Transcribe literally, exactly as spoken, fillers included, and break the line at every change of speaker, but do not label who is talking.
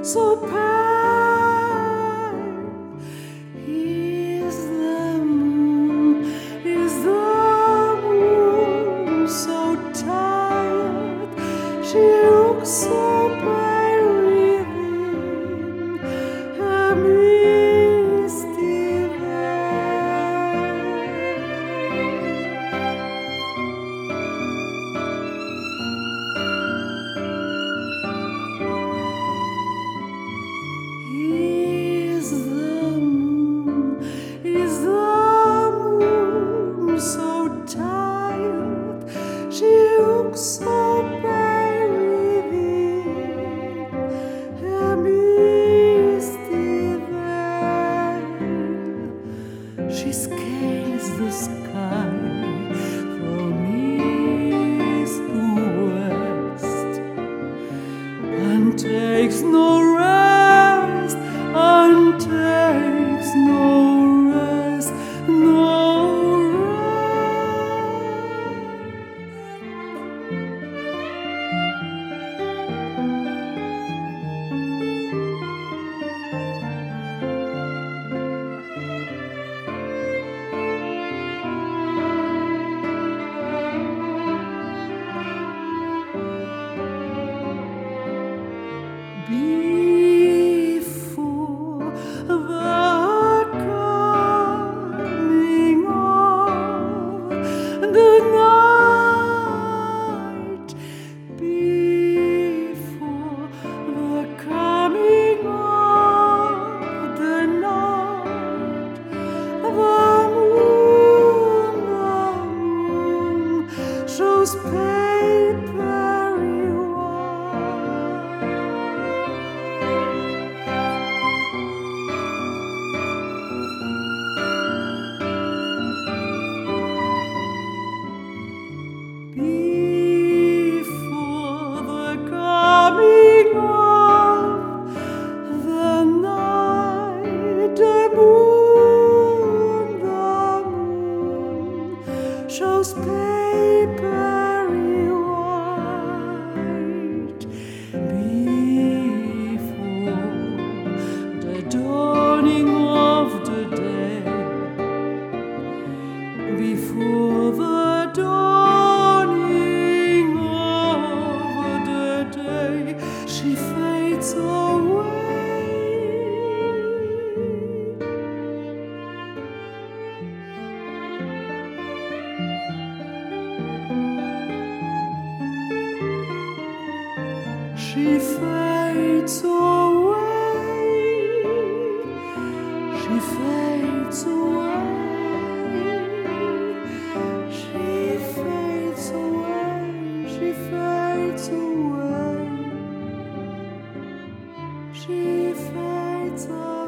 so pale. Is the moon, is the moon so tired? She looks so pale within her misty veil. Is the moon, is the moon so tired? She looks so pale within her misty veil. She scales the sky from east to west and takes no rest, and takes no rest, no before the coming of the night, before the coming of the night, the moon, the moon shows papery white. Before the coming of the night, the moon, the moon shows papery white. Before the dawning of the day, before the dawning of the day, she fades away. She fades away. She fades away. She fades away. She fades away. She fades away.